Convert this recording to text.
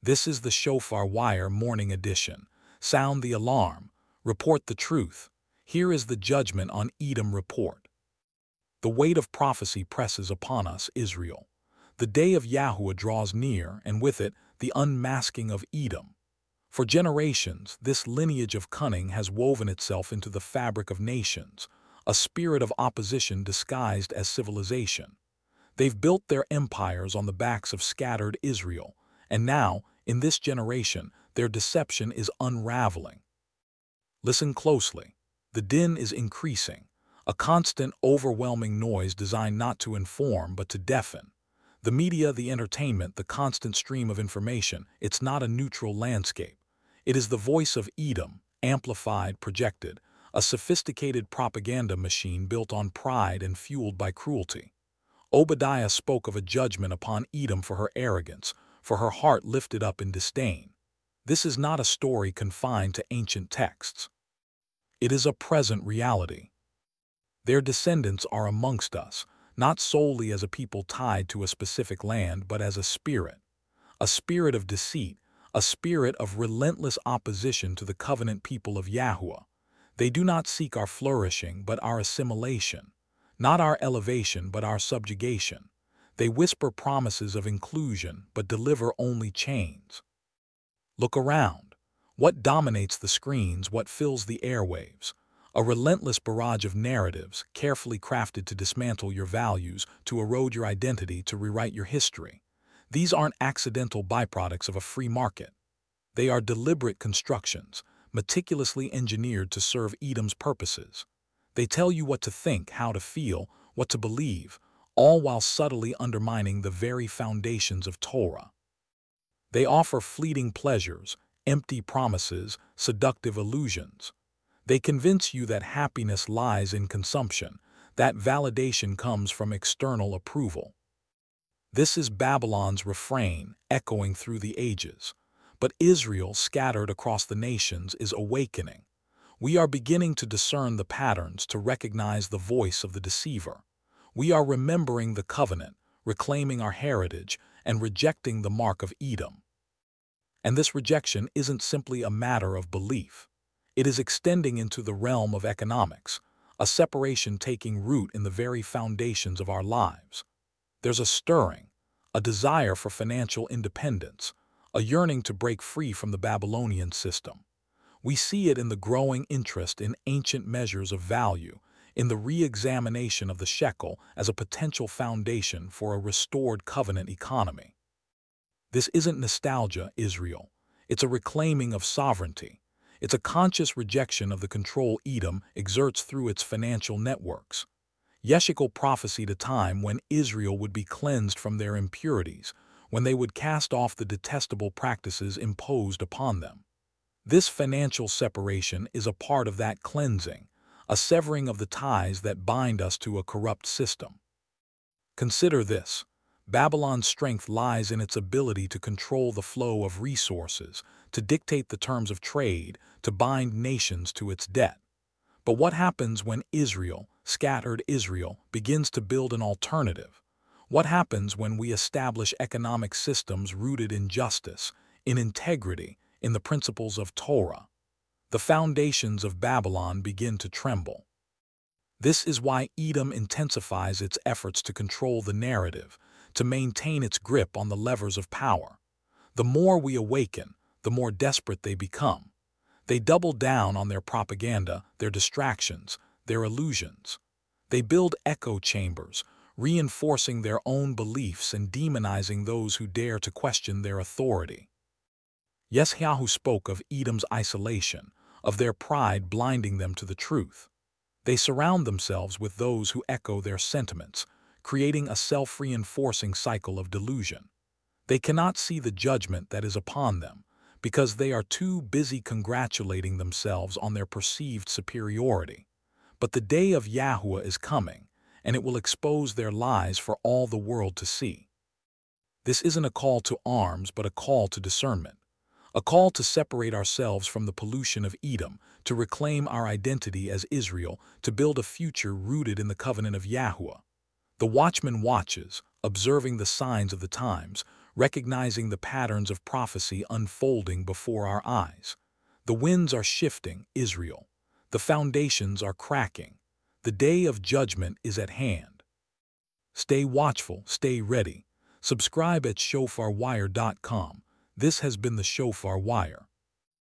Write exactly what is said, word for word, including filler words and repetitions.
This is the Shofar Wire Morning Edition. Sound the alarm. Report the truth. Here is the judgment on Edom report. The weight of prophecy presses upon us, Israel. The day of Yahuwah draws near, and with it, the unmasking of Edom. For generations, this lineage of cunning has woven itself into the fabric of nations, a spirit of opposition disguised as civilization. They've built their empires on the backs of scattered Israel, and now, in this generation, their deception is unraveling. Listen closely. The din is increasing, a constant, overwhelming noise designed not to inform but to deafen. The media, the entertainment, the constant stream of information, it's not a neutral landscape. It is the voice of Edom, amplified, projected, a sophisticated propaganda machine built on pride and fueled by cruelty. Obadiah spoke of a judgment upon Edom for her arrogance, for her heart lifted up in disdain. This is not a story confined to ancient texts. It is a present reality. Their descendants are amongst us, not solely as a people tied to a specific land, but as a spirit. A spirit of deceit, a spirit of relentless opposition to the covenant people of Yahuwah. They do not seek our flourishing, but our assimilation. Not our elevation, but our subjugation. They whisper promises of inclusion, but deliver only chains. Look around. What dominates the screens, what fills the airwaves? A relentless barrage of narratives, carefully crafted to dismantle your values, to erode your identity, to rewrite your history. These aren't accidental byproducts of a free market. They are deliberate constructions, meticulously engineered to serve Edom's purposes. They tell you what to think, how to feel, what to believe, all while subtly undermining the very foundations of Torah. They offer fleeting pleasures, empty promises, seductive illusions. They convince you that happiness lies in consumption, that validation comes from external approval. This is Babylon's refrain, echoing through the ages. But Israel, scattered across the nations, is awakening. We are beginning to discern the patterns, to recognize the voice of the deceiver. We are remembering the covenant, reclaiming our heritage, and rejecting the mark of Edom. And this rejection isn't simply a matter of belief. It is extending into the realm of economics, a separation taking root in the very foundations of our lives. There's a stirring, a desire for financial independence, a yearning to break free from the Babylonian system. We see it in the growing interest in ancient measures of value, in the re-examination of the shekel as a potential foundation for a restored covenant economy. This isn't nostalgia, Israel. It's a reclaiming of sovereignty. It's a conscious rejection of the control Edom exerts through its financial networks. Yeshikel prophesied a time when Israel would be cleansed from their impurities, when they would cast off the detestable practices imposed upon them. This financial separation is a part of that cleansing, a severing of the ties that bind us to a corrupt system. Consider this. Babylon's strength lies in its ability to control the flow of resources, to dictate the terms of trade, to bind nations to its debt. But what happens when Israel, scattered Israel, begins to build an alternative? What happens when we establish economic systems rooted in justice, in integrity, in the principles of Torah? The foundations of Babylon begin to tremble. This is why Edom intensifies its efforts to control the narrative, to maintain its grip on the levers of power. The more we awaken, the more desperate they become. They double down on their propaganda, their distractions, their illusions. They build echo chambers, reinforcing their own beliefs and demonizing those who dare to question their authority. Yeshayahu spoke of Edom's isolation, of their pride blinding them to the truth. They surround themselves with those who echo their sentiments, creating a self-reinforcing cycle of delusion. They cannot see the judgment that is upon them, because they are too busy congratulating themselves on their perceived superiority. But the day of Yahuwah is coming, and it will expose their lies for all the world to see. This isn't a call to arms, but a call to discernment. A call to separate ourselves from the pollution of Edom, to reclaim our identity as Israel, to build a future rooted in the covenant of Yahuwah. The watchman watches, observing the signs of the times, recognizing the patterns of prophecy unfolding before our eyes. The winds are shifting, Israel. The foundations are cracking. The day of judgment is at hand. Stay watchful, stay ready. Subscribe at shofar wire dot com. This has been the Shofar Wire.